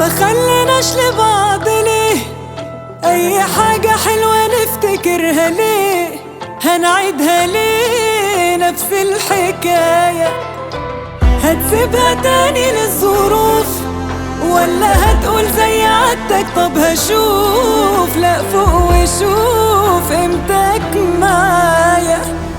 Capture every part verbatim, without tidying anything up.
ما خليناش لبعض ليه؟ اي حاجة حلوة نفتكرها ليه؟ هنعيدها ليه نفس الحكاية؟ هتسيبها تاني للظروف ولا هتقول زي عادتك؟ طب هشوف، لا فوق وشوف قيمتك معايا.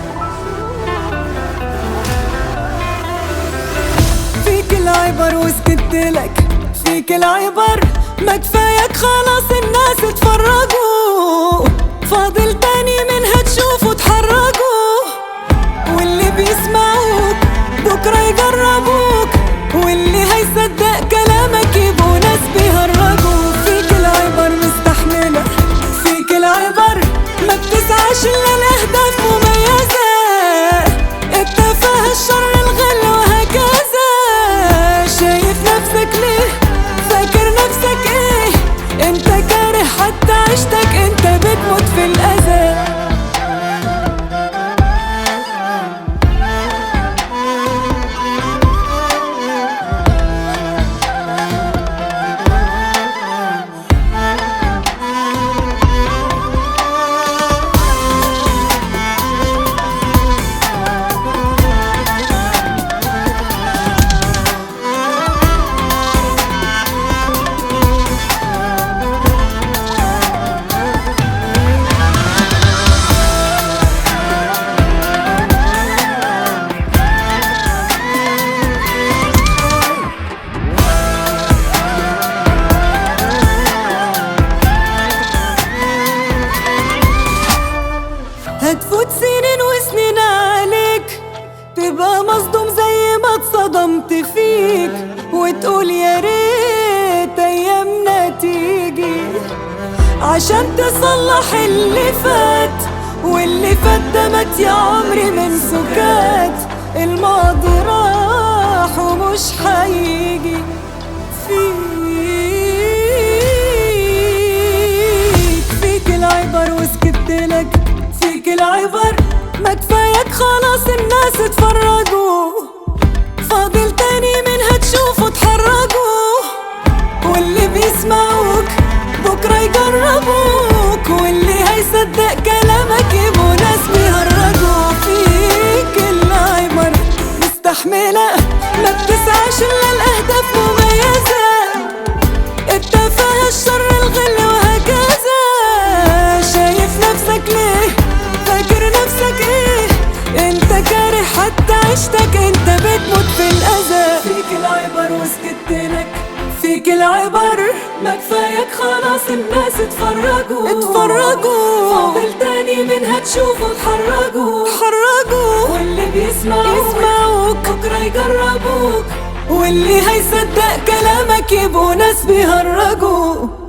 فيك العبر وسكتلك، فيك العبر ما كفاياك خلاص الناس اتفرجوا. فاضل تاني منها تشوفوا تحرجوا، واللي بيسمعوك بكرة يجربوك، واللي هيصدق كلامك يبقوا ناس بيهرجوا. فيك العبر مستحملة، فيك العبر ما بتسعاش إلا لأهداف مميزة. التفاهة الشر الغل وهكذا. شايف نفسك ليه؟ فاكر نفسك ايه؟ انت كاره حتى عيشتك، انت بتموت في الأذى. هتفوت سنين وسنين عليك، تبقى مصدوم زي ما اتصدمت فيك، وتقول يا ريت ايامنا تيجي عشان تصلح اللي فات. واللي فات ده مات يا عمري من سكات، الماضي راح ومش هيجي. فيك فيك العبر وسكتلك، فيك العبر ما كفاياك خلاص الناس اتفرجوا. فاضل تاني منها تشوفوا تحرجوا، واللي بيسمعوك بكرة يجربوك، واللي هيصدق كلامك يبقوا ناس بيهرجوا. فيك العبر مستحملة ما بتسعاش إلا الأهداف مميزة. التفاهة الشر الغل وهكذا. شايف نفسك ليه؟ فاكر نفسك ايه؟ انت كاره حتى عيشتك، انت بتموت في الأذى. فيك العبر وسكتلك، فيك العبر ما كفاياك خلاص الناس اتفرجوا اتفرجوا. فاضل تاني منها تشوفوا تحرجوا تحرجوا، واللي بيسمعوك يسمعوك بكرة يجربوك، واللي هيصدق كلامك يبقوا ناس بيهرجوا.